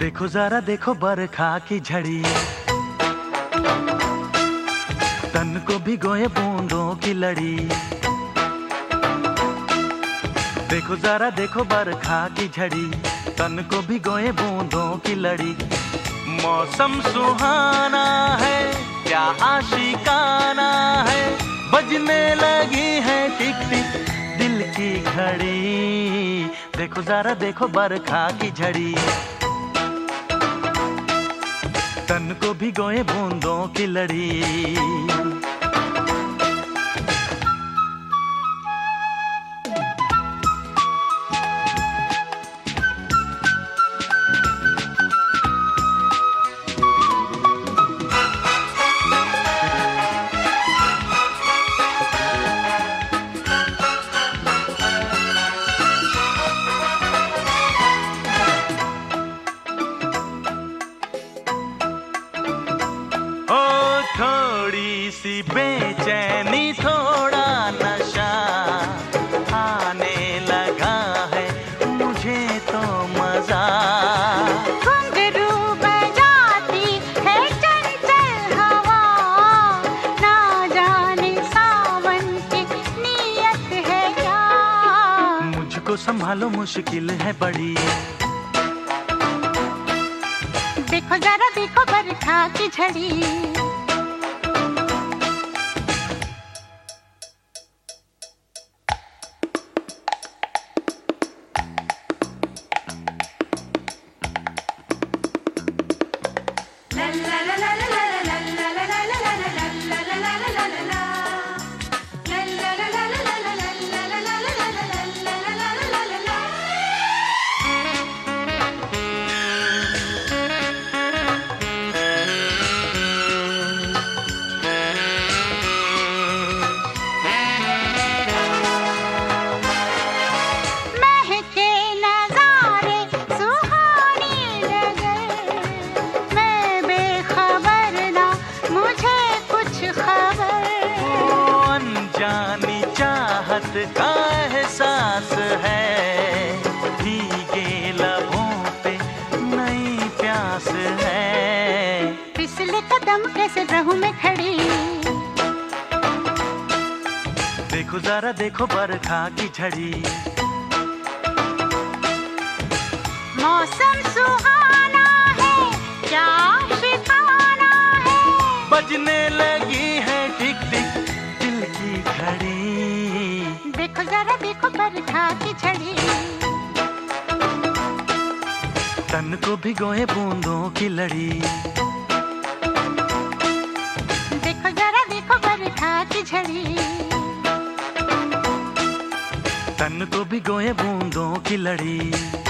देखो जरा देखो बरखा की झड़ी, तन को भिगोए बूंदों की लड़ी। देखो जरा देखो बरखा की झड़ी, तन को भिगोए बूंदों की लड़ी। मौसम सुहाना है, क्या आशिकाना है, बजने लगी है टिक टिक दिल की घड़ी। देखो जरा देखो बरखा की झड़ी, तन को भिगोए बूंदों की लड़ी। थोड़ी सी बेचैनी थोड़ा नशा आने लगा है मुझे तो मजा। घुंघरू बजाती है चंचल हवा, ना जाने सावन की नीयत है क्या। मुझको संभालो मुश्किल है बड़ी, देखो जरा देखो बरखा की झड़ी। जानी चाहत का एहसास है, भीगे लबों पे नई प्यास है। फिसले कदम कैसे रहूं मैं खड़ी, देखो जरा देखो बरखा की झड़ी। मौसम सुहाना है, क्या शिकाना है, बजने लगी है टिक टिक दिल की घड़ी। देखो जरा देखो बरखा की झड़ी, तन को भिगोए बूंदों की लड़ी। देखो जरा देखो बरखा की झड़ी, तन को भिगोए बूंदों की लड़ी।